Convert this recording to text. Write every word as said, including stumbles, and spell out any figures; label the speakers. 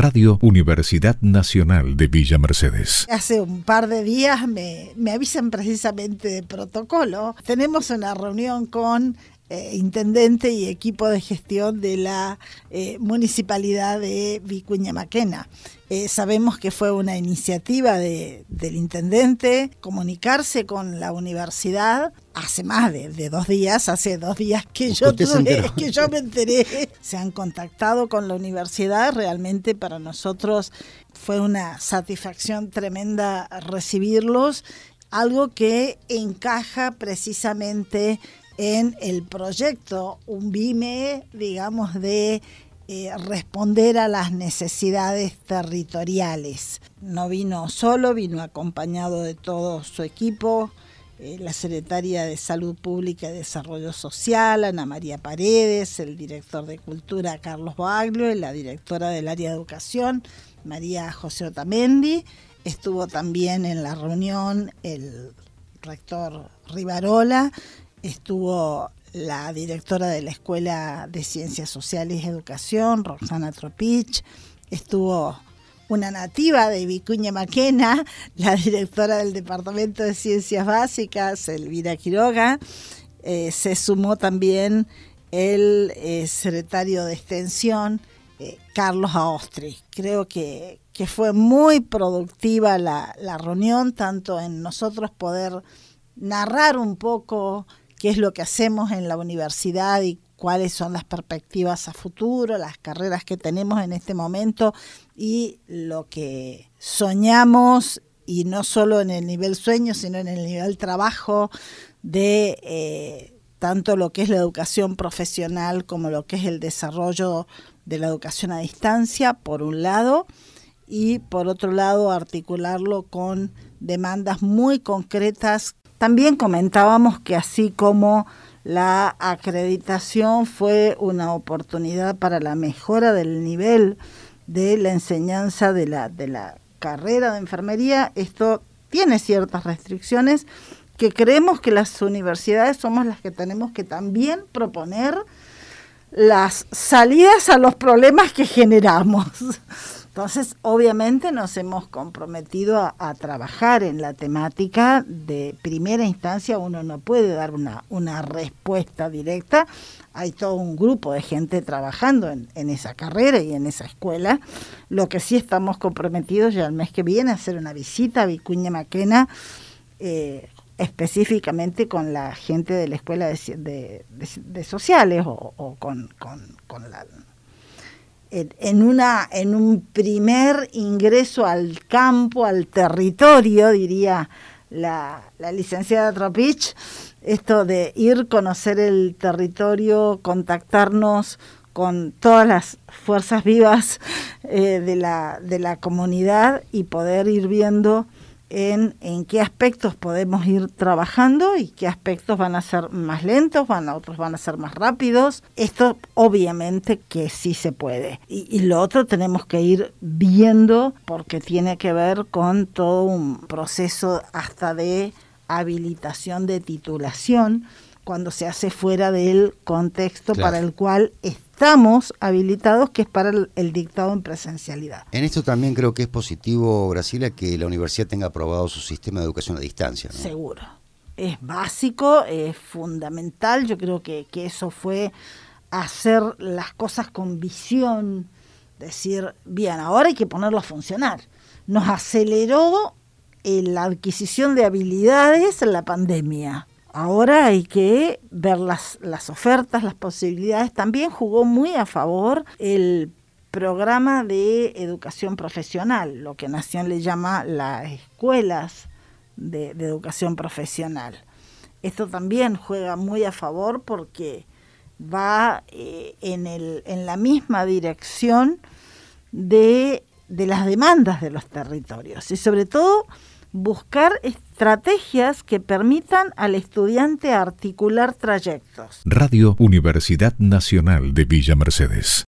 Speaker 1: Radio Universidad Nacional de Villa Mercedes.
Speaker 2: Hace un par de días me, me avisan precisamente de protocolo. Tenemos una reunión con eh, intendente y equipo de gestión de la eh, municipalidad de Vicuña Maquena. Eh, sabemos que fue una iniciativa de, del intendente comunicarse con la universidad hace más de, de dos días, hace dos días que yo, tuve, que yo me enteré. Se han contactado con la universidad, realmente para nosotros fue una satisfacción tremenda recibirlos, algo que encaja precisamente en el proyecto UNVIME, digamos, de Eh, responder a las necesidades territoriales. No vino solo, vino acompañado de todo su equipo, eh, la secretaria de Salud Pública y Desarrollo Social, Ana María Paredes, el director de Cultura, Carlos Baglio, y la directora del área de Educación, María José Otamendi. Estuvo también en la reunión el rector Rivarola, estuvo la directora de la Escuela de Ciencias Sociales y Educación, Roxana Tropich, estuvo una nativa de Vicuña Maquena, la directora del Departamento de Ciencias Básicas, Elvira Quiroga, eh, se sumó también el eh, secretario de Extensión, eh, Carlos Aostri. Creo que, que fue muy productiva la, la reunión, tanto en nosotros poder narrar un poco qué es lo que hacemos en la universidad y cuáles son las perspectivas a futuro, las carreras que tenemos en este momento y lo que soñamos, y no solo en el nivel sueño, sino en el nivel trabajo de eh, tanto lo que es la educación profesional como lo que es el desarrollo de la educación a distancia, por un lado, y por otro lado articularlo con demandas muy concretas. También comentábamos que así como la acreditación fue una oportunidad para la mejora del nivel de la enseñanza de la, de la carrera de enfermería, esto tiene ciertas restricciones que creemos que las universidades somos las que tenemos que también proponer las salidas a los problemas que generamos. Entonces, obviamente nos hemos comprometido a, a trabajar en la temática. De primera instancia uno no puede dar una, una respuesta directa. Hay todo un grupo de gente trabajando en, en esa carrera y en esa escuela. Lo que sí estamos comprometidos ya el mes que viene a hacer una visita a Vicuña Maquena, eh, específicamente con la gente de la Escuela de, de, de, de Sociales o, o con, con, con la... en una en un primer ingreso al campo, al territorio, diría la, la licenciada Tropich, esto de ir, conocer el territorio, contactarnos con todas las fuerzas vivas eh, de la de la comunidad y poder ir viendo en, en qué aspectos podemos ir trabajando y qué aspectos van a ser más lentos, van a, otros van a ser más rápidos. Esto obviamente que sí se puede. Y, y lo otro tenemos que ir viendo porque tiene que ver con todo un proceso hasta de habilitación de titulación cuando se hace fuera del contexto claro. para el cual estamos habilitados, que es para el, el dictado en presencialidad.
Speaker 3: En esto también creo que es positivo, Graciela, que la universidad tenga aprobado su sistema de educación a distancia, ¿no?
Speaker 2: Seguro. Es básico, es fundamental. Yo creo que, que eso fue hacer las cosas con visión, decir, bien, ahora hay que ponerlo a funcionar. Nos aceleró eh, la adquisición de habilidades en la pandemia. Ahora hay que ver las, las ofertas, las posibilidades. También jugó muy a favor el programa de educación profesional, lo que Nación le llama las escuelas de, de educación profesional. Esto también juega muy a favor porque va eh, en, el, en la misma dirección de, de las demandas de los territorios y sobre todo buscar estrategias que permitan al estudiante articular trayectos.
Speaker 1: Radio Universidad Nacional de Villa Mercedes.